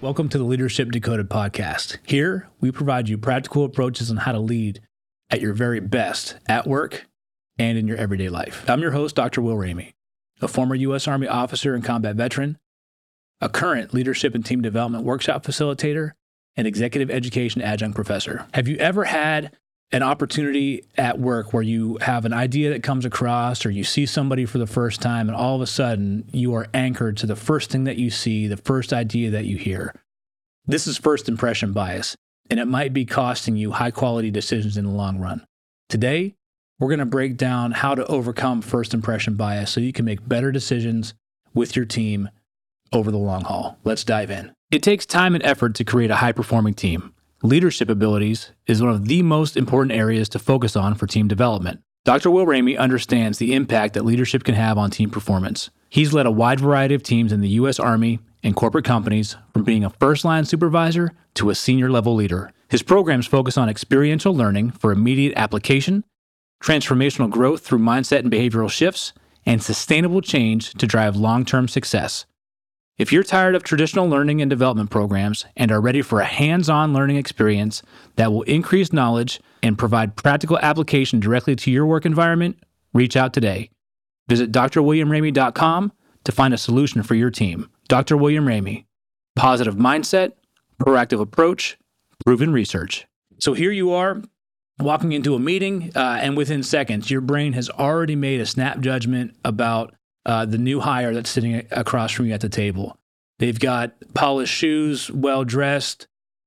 Welcome to the Leadership Decoded podcast. Here, we provide you practical approaches on how to lead at your very best at work and in your everyday life. I'm your host, Dr. Will Ramey, a former U.S. Army officer and combat veteran, a current leadership and team development workshop facilitator, and executive education adjunct professor. Have you ever had an opportunity at work where you have an idea that comes across or you see somebody for the first time and all of a sudden you are anchored to the first thing that you see, the first idea that you hear? This is first impression bias, and it might be costing you high quality decisions in the long run. Today, we're going to break down how to overcome first impression bias so you can make better decisions with your team over the long haul. Let's dive in. It takes time and effort to create a high performing team. Leadership abilities is one of the most important areas to focus on for team development. Dr. Will Ramey understands the impact that leadership can have on team performance. He's led a wide variety of teams in the U.S. Army and corporate companies, from being a first-line supervisor to a senior-level leader. His programs focus on experiential learning for immediate application, transformational growth through mindset and behavioral shifts, and sustainable change to drive long-term success. If you're tired of traditional learning and development programs and are ready for a hands-on learning experience that will increase knowledge and provide practical application directly to your work environment, reach out today. Visit drwilliamramey.com to find a solution for your team. Dr. William Ramey, positive mindset, proactive approach, proven research. So here you are walking into a meeting, and within seconds, your brain has already made a snap judgment about the new hire that's sitting across from you at the table. They've got polished shoes, well-dressed,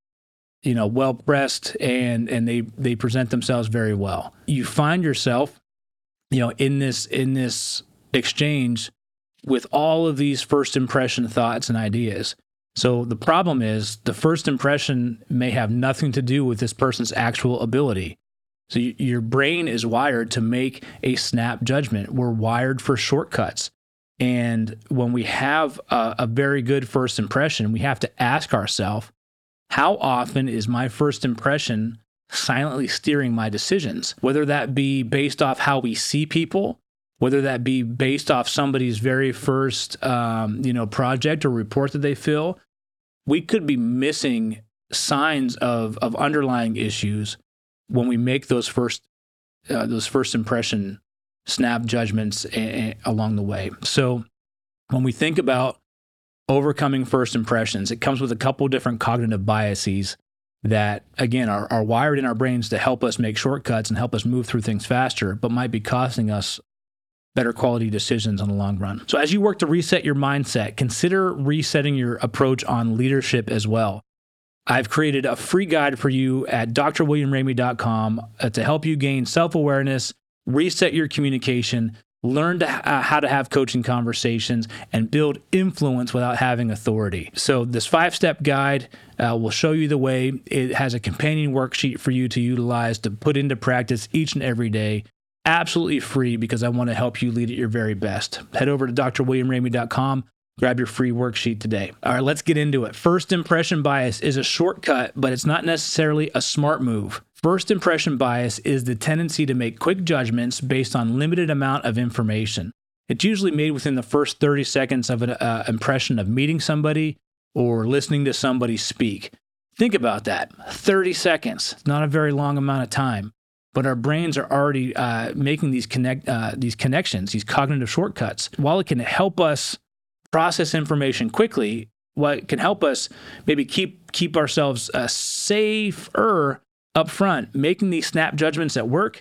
well-pressed, and they present themselves very well. You find yourself, in this exchange with all of these first impression thoughts and ideas. So the problem is the first impression may have nothing to do with this person's actual ability. So your brain is wired to make a snap judgment. We're wired for shortcuts. And when we have a very good first impression, we have to ask ourselves, how often is my first impression silently steering my decisions? Whether that be based off how we see people, whether that be based off somebody's very first project or report that they fill, we could be missing signs of underlying issues when we make those first impression snap judgments along the way. So when we think about overcoming first impressions, it comes with a couple different cognitive biases that, again, are wired in our brains to help us make shortcuts and help us move through things faster, but might be costing us better quality decisions in the long run. So as you work to reset your mindset, consider resetting your approach on leadership as well. I've created a free guide for you at drwilliamramey.com to help you gain self-awareness, reset your communication, learn how to have coaching conversations, and build influence without having authority. So this 5-step guide will show you the way. It has a companion worksheet for you to utilize to put into practice each and every day. Absolutely free, because I want to help you lead at your very best. Head over to drwilliamramey.com. Grab your free worksheet today. All right, let's get into it. First impression bias is a shortcut, but it's not necessarily a smart move. First impression bias is the tendency to make quick judgments based on limited amount of information. It's usually made within the first 30 seconds of an impression of meeting somebody or listening to somebody speak. Think about that. 30 seconds. It's not a very long amount of time, but our brains are already making these connections, these cognitive shortcuts. While it can help us process information quickly, what can help us maybe keep ourselves safer up front, making these snap judgments at work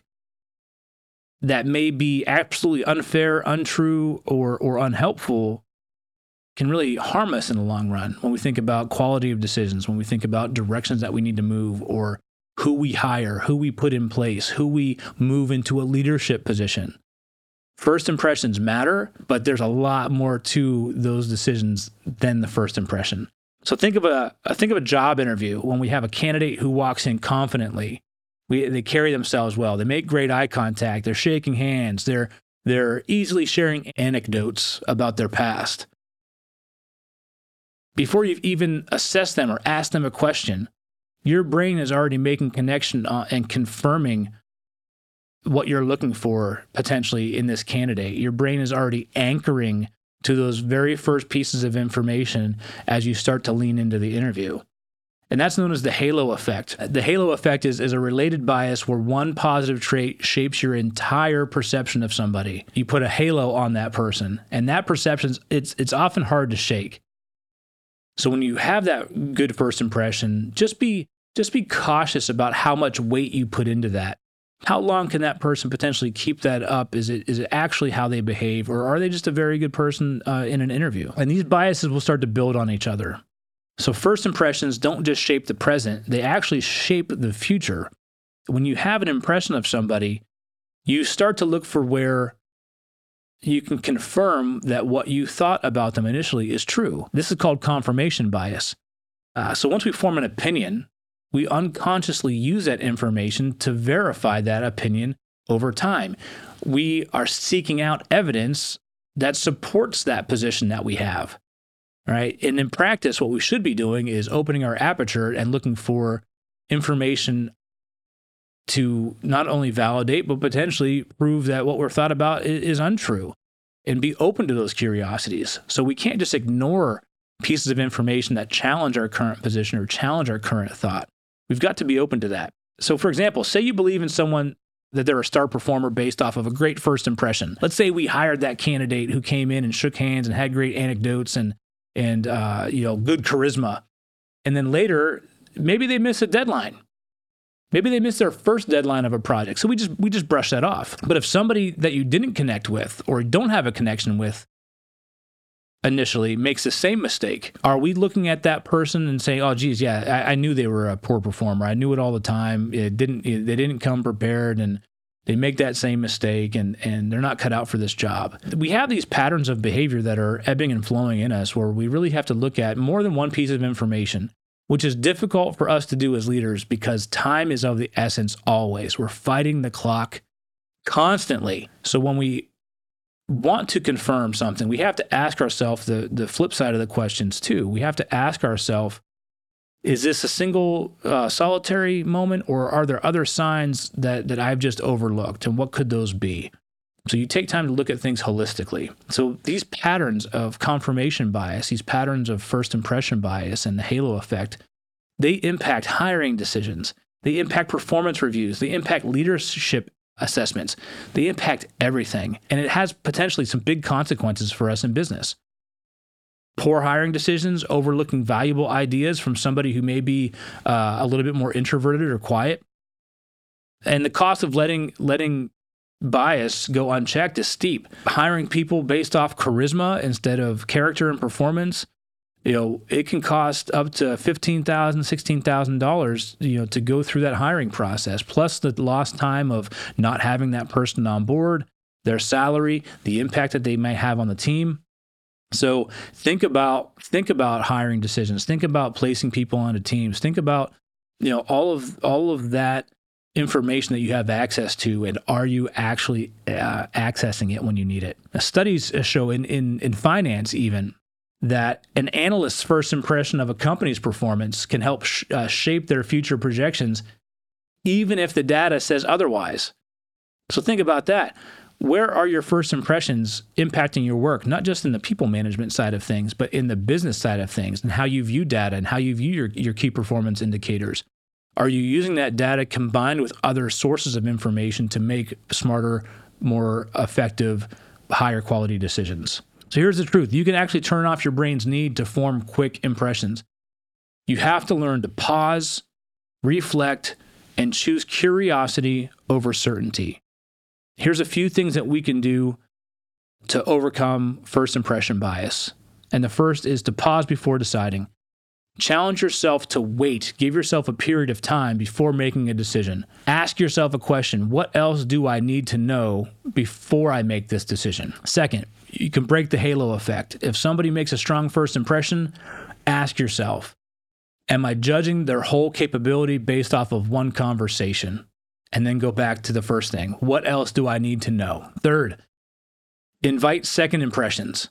that may be absolutely unfair, untrue, or unhelpful, can really harm us in the long run when we think about quality of decisions, when we think about directions that we need to move, or who we hire, who we put in place, who we move into a leadership position. First impressions matter, but there's a lot more to those decisions than the first impression. So think of a job interview when we have a candidate who walks in confidently. They carry themselves well. They make great eye contact. They're shaking hands. They're easily sharing anecdotes about their past. Before you've even assessed them or asked them a question, your brain is already making connection and confirming what you're looking for potentially in this candidate. Your brain is already anchoring to those very first pieces of information as you start to lean into the interview. And that's known as the halo effect. The halo effect is a related bias where one positive trait shapes your entire perception of somebody. You put a halo on that person, and that perception, it's often hard to shake. So when you have that good first impression, just be cautious about how much weight you put into that. How long can that person potentially keep that up? Is it actually how they behave, or are they just a very good person in an interview? And these biases will start to build on each other. So first impressions don't just shape the present, they actually shape the future. When you have an impression of somebody, you start to look for where you can confirm that what you thought about them initially is true. This is called confirmation bias. So once we form an opinion, we unconsciously use that information to verify that opinion over time. We are seeking out evidence that supports that position that we have. Right? And in practice, what we should be doing is opening our aperture and looking for information to not only validate, but potentially prove that what we're thought about is untrue, and be open to those curiosities. So we can't just ignore pieces of information that challenge our current position or challenge our current thought. We've got to be open to that. So for example, say you believe in someone that they're a star performer based off of a great first impression. Let's say we hired that candidate who came in and shook hands and had great anecdotes and good charisma. And then later, maybe they miss a deadline. Maybe they miss their first deadline of a project. So we just brush that off. But if somebody that you didn't connect with or don't have a connection with initially makes the same mistake, are we looking at that person and saying, oh, geez, yeah, I knew they were a poor performer. I knew it all the time. They didn't come prepared, and they make that same mistake, and they're not cut out for this job. We have these patterns of behavior that are ebbing and flowing in us where we really have to look at more than one piece of information, which is difficult for us to do as leaders because time is of the essence always. We're fighting the clock constantly. So when we want to confirm something, we have to ask ourselves the flip side of the questions too. We have to ask ourselves, is this a single solitary moment, or are there other signs that I've just overlooked, and what could those be? So you take time to look at things holistically. So these patterns of confirmation bias, these patterns of first impression bias and the halo effect, they impact hiring decisions. They impact performance reviews. They impact leadership assessments. They impact everything. And it has potentially some big consequences for us in business. Poor hiring decisions, overlooking valuable ideas from somebody who may be a little bit more introverted or quiet. And the cost of letting bias go unchecked is steep. Hiring people based off charisma instead of character and performance, it can cost up to $15,000, $16,000, to go through that hiring process, plus the lost time of not having that person on board, their salary, the impact that they may have on the team. So think about hiring decisions. Think about placing people onto teams. Think about all of that information that you have access to, and are you actually accessing it when you need it? Now, studies show in finance even that an analyst's first impression of a company's performance can help shape their future projections, even if the data says otherwise. So think about that. Where are your first impressions impacting your work, not just in the people management side of things, but in the business side of things, and how you view data and how you view your key performance indicators? Are you using that data combined with other sources of information to make smarter, more effective, higher quality decisions? So here's the truth. You can actually turn off your brain's need to form quick impressions. You have to learn to pause, reflect, and choose curiosity over certainty. Here's a few things that we can do to overcome first impression bias. And the first is to pause before deciding. Challenge yourself to wait. Give yourself a period of time before making a decision. Ask yourself a question. What else do I need to know before I make this decision? Second, you can break the halo effect. If somebody makes a strong first impression, ask yourself, am I judging their whole capability based off of one conversation? And then go back to the first thing. What else do I need to know? Third, invite second impressions.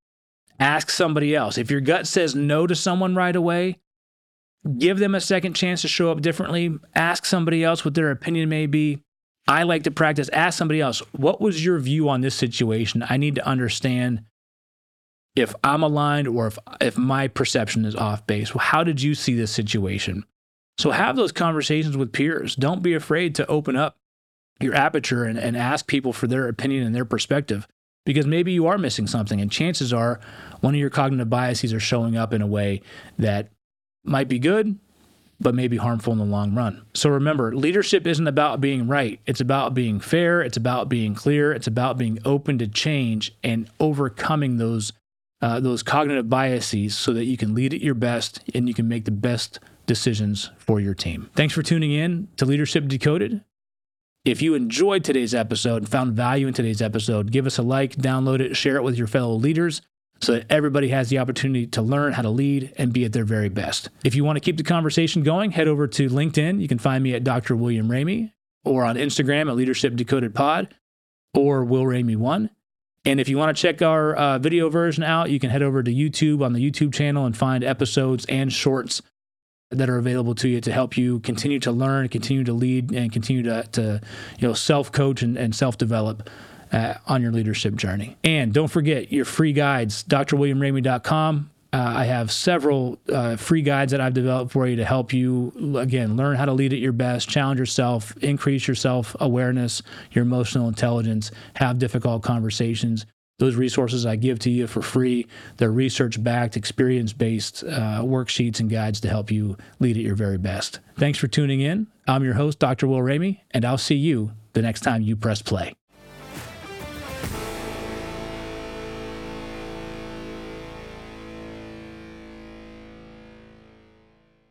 Ask somebody else. If your gut says no to someone right away, give them a second chance to show up differently. Ask somebody else what their opinion may be. I like to practice. Ask somebody else, what was your view on this situation? I need to understand if I'm aligned or if my perception is off base. Well, how did you see this situation? So have those conversations with peers. Don't be afraid to open up your aperture and ask people for their opinion and their perspective, because maybe you are missing something, and chances are one of your cognitive biases are showing up in a way that might be good, but may be harmful in the long run. So remember, leadership isn't about being right. It's about being fair. It's about being clear. It's about being open to change and overcoming those cognitive biases so that you can lead at your best and you can make the best decisions for your team. Thanks for tuning in to Leadership Decoded. If you enjoyed today's episode and found value in today's episode, give us a like, download it, share it with your fellow leaders so that everybody has the opportunity to learn how to lead and be at their very best. If you want to keep the conversation going, head over to LinkedIn. You can find me at Dr. William Ramey, or on Instagram at Leadership Decoded Pod, or Will Ramey 1. And if you want to check our video version out, you can head over to YouTube on the YouTube channel and find episodes and shorts that are available to you to help you continue to learn, continue to lead, and continue to self-coach and self-develop on your leadership journey. And don't forget your free guides, drwilliamramey.com. I have several free guides that I've developed for you to help you, again, learn how to lead at your best, challenge yourself, increase your self-awareness, your emotional intelligence, have difficult conversations. Those resources I give to you for free. They're research-backed, experience-based worksheets and guides to help you lead at your very best. Thanks for tuning in. I'm your host, Dr. Will Ramey, and I'll see you the next time you press play.